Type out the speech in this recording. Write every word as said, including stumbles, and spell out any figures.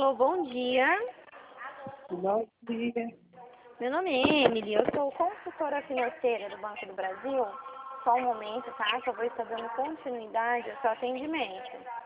Alô, bom dia. Bom dia. Meu nome é Emily, eu sou consultora financeira do Banco do Brasil. Só um momento, tá? Que eu vou estar dando continuidade ao seu atendimento.